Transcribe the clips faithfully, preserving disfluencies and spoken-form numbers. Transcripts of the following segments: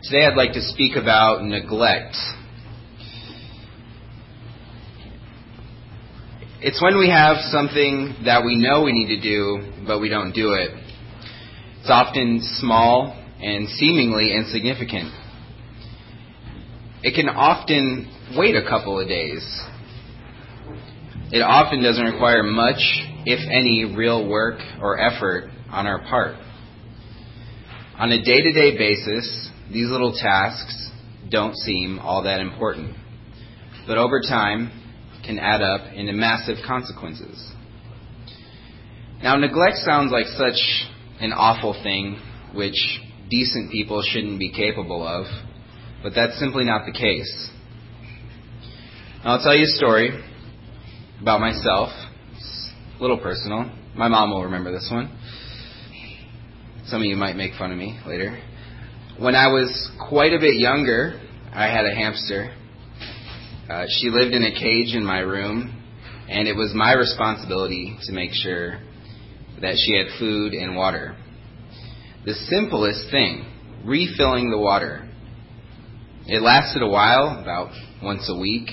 Today I'd like to speak about neglect. It's when we have something that we know we need to do, but we don't do it. It's often small and seemingly insignificant. It can often wait a couple of days. It often doesn't require much, if any, real work or effort on our part. On a day-to-day basis, these little tasks don't seem all that important, but over time can add up into massive consequences. Now, neglect sounds like such an awful thing, which decent people shouldn't be capable of, but that's simply not the case. Now, I'll tell you a story about myself. It's a little personal. My mom will remember this one. Some of you might make fun of me later. When I was quite a bit younger, I had a hamster. Uh, she lived in a cage in my room, and it was my responsibility to make sure that she had food and water. The simplest thing, refilling the water. It lasted a while, about once a week.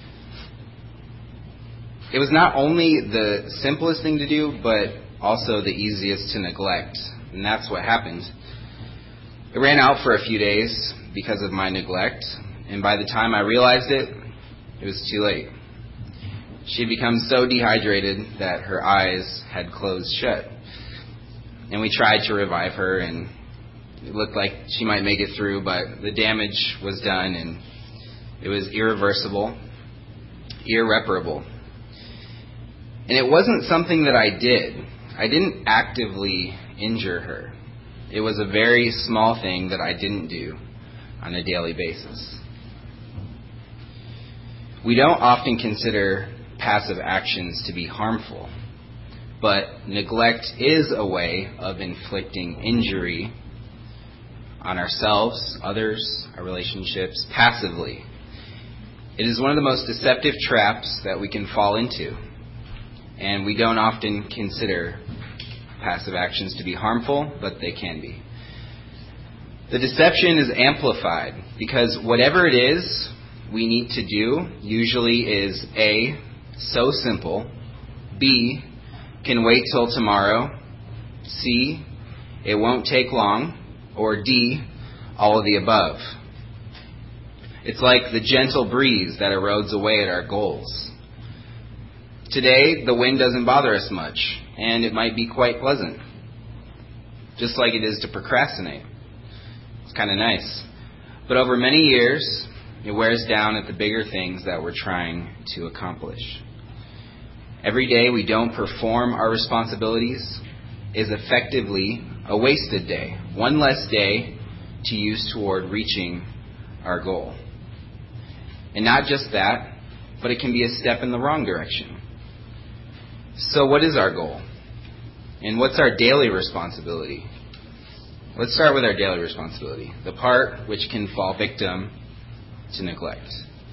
It was not only the simplest thing to do, but also the easiest to neglect. And that's what happened. It ran out for a few days because of my neglect, and by the time I realized it, it was too late. She had become so dehydrated that her eyes had closed shut. And we tried to revive her, and it looked like she might make it through, but the damage was done, and it was irreversible, irreparable. And it wasn't something that I did. I didn't actively injure her. It was a very small thing that I didn't do on a daily basis. We don't often consider passive actions to be harmful, but neglect is a way of inflicting injury on ourselves, others, our relationships, passively. It is one of the most deceptive traps that we can fall into, and we don't often consider passive actions to be harmful, but they can be. The deception is amplified because whatever it is we need to do usually is A, so simple, B, can wait till tomorrow, C, it won't take long, or D, all of the above. It's like the gentle breeze that erodes away at our goals. Today, the wind doesn't bother us much, and it might be quite pleasant, just like it is to procrastinate. It's kind of nice. But over many years, it wears down at the bigger things that we're trying to accomplish. Every day we don't perform our responsibilities is effectively a wasted day, one less day to use toward reaching our goal. And not just that, but it can be a step in the wrong direction. So what is our goal? And what's our daily responsibility? Let's start with our daily responsibility, the part which can fall victim to neglect.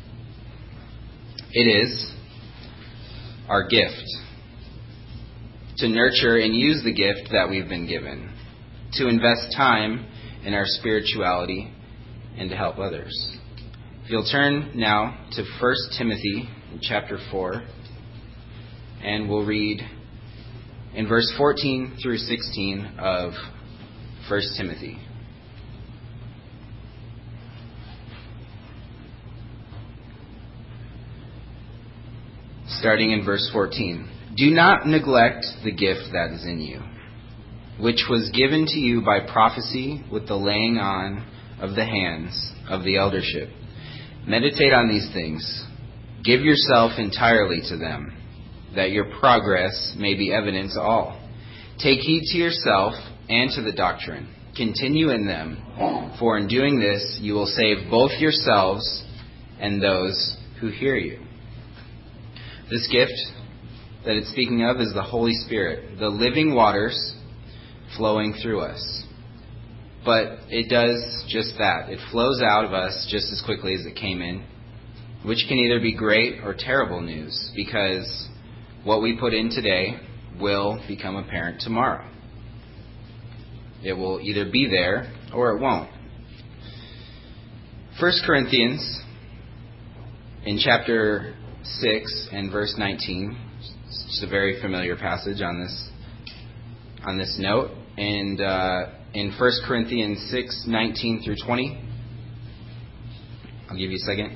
It is our gift. To nurture and use the gift that we've been given. To invest time in our spirituality and to help others. If you'll turn now to First Timothy chapter four, and we'll read in verse fourteen through sixteen of First Timothy. Starting in verse fourteen. Do not neglect the gift that is in you, which was given to you by prophecy with the laying on of the hands of the eldership. Meditate on these things. Give yourself entirely to them, that your progress may be evident to all. Take heed to yourself and to the doctrine. Continue in them, for in doing this you will save both yourselves and those who hear you. This gift that it's speaking of is the Holy Spirit, the living waters flowing through us. But it does just that. It flows out of us just as quickly as it came in, which can either be great or terrible news, because what we put in today will become apparent tomorrow. It will either be there or it won't. First Corinthians, in chapter six and verse nineteen, it's just a very familiar passage on this on this note. And uh, in First Corinthians six, nineteen through twenty, I'll give you a second.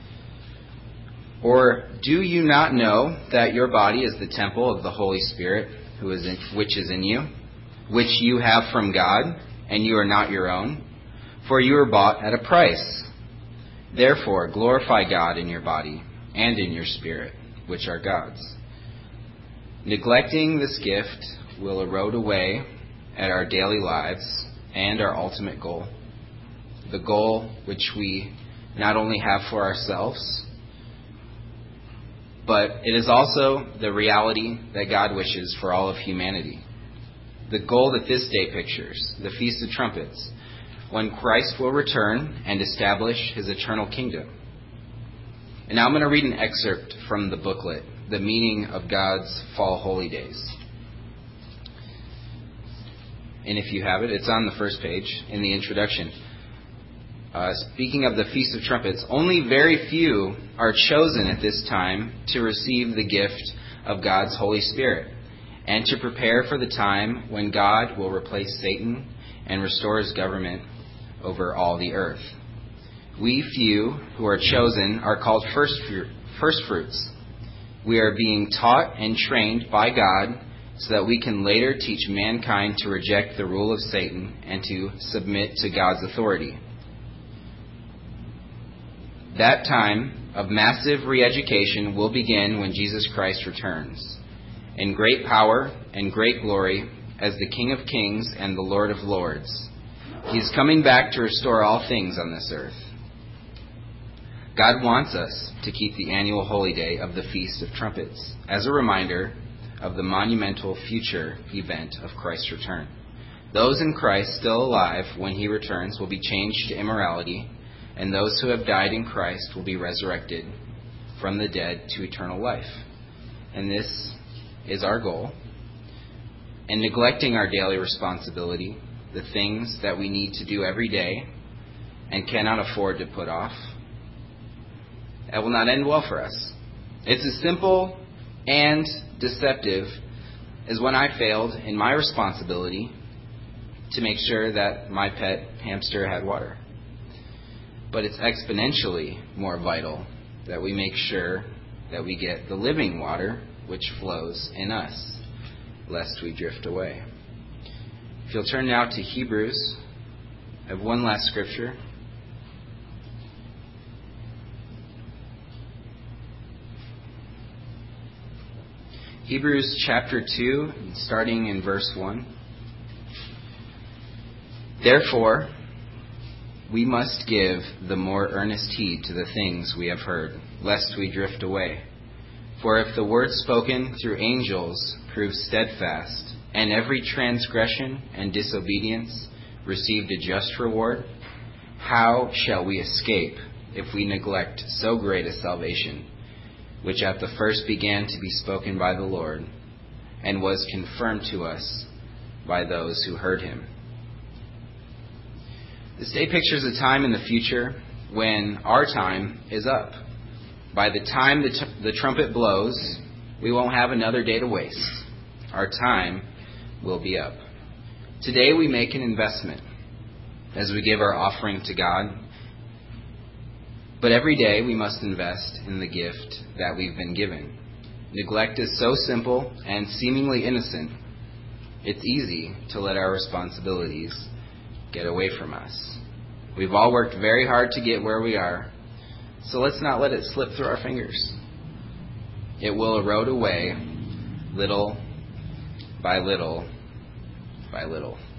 Or do you not know that your body is the temple of the Holy Spirit, who is in, which is in you, which you have from God, and you are not your own? For you are bought at a price. Therefore, glorify God in your body and in your spirit, which are God's. Neglecting this gift will erode away at our daily lives and our ultimate goal, the goal which we not only have for ourselves, but it is also the reality that God wishes for all of humanity. The goal that this day pictures, the Feast of Trumpets, when Christ will return and establish his eternal kingdom. And now I'm going to read an excerpt from the booklet, The Meaning of God's Fall Holy Days. And if you have it, it's on the first page in the introduction. Uh, speaking of the Feast of Trumpets, only very few are chosen at this time to receive the gift of God's Holy Spirit and to prepare for the time when God will replace Satan and restore his government over all the earth. We few who are chosen are called first fruit, first fruits. We are being taught and trained by God so that we can later teach mankind to reject the rule of Satan and to submit to God's authority. That time of massive re-education will begin when Jesus Christ returns, in great power and great glory as the King of Kings and the Lord of Lords. He is coming back to restore all things on this earth. God wants us to keep the annual holy day of the Feast of Trumpets as a reminder of the monumental future event of Christ's return. Those in Christ still alive when he returns will be changed to immorality, and those who have died in Christ will be resurrected from the dead to eternal life. And this is our goal. And neglecting our daily responsibility, the things that we need to do every day and cannot afford to put off, that will not end well for us. It's as simple and deceptive as when I failed in my responsibility to make sure that my pet hamster had water. But it's exponentially more vital that we make sure that we get the living water which flows in us, lest we drift away. If you'll turn now to Hebrews, I have one last scripture. Hebrews chapter two, starting in verse one. Therefore, we must give the more earnest heed to the things we have heard, lest we drift away. For if the word spoken through angels proves steadfast, and every transgression and disobedience received a just reward, how shall we escape if we neglect so great a salvation, which at the first began to be spoken by the Lord, and was confirmed to us by those who heard him? This day pictures a time in the future when our time is up. By the time the, t- the trumpet blows, we won't have another day to waste. Our time will be up. Today we make an investment as we give our offering to God. But every day we must invest in the gift that we've been given. Neglect is so simple and seemingly innocent. It's easy to let our responsibilities get away from us. We've all worked very hard to get where we are, so let's not let it slip through our fingers. It will erode away little by little by little.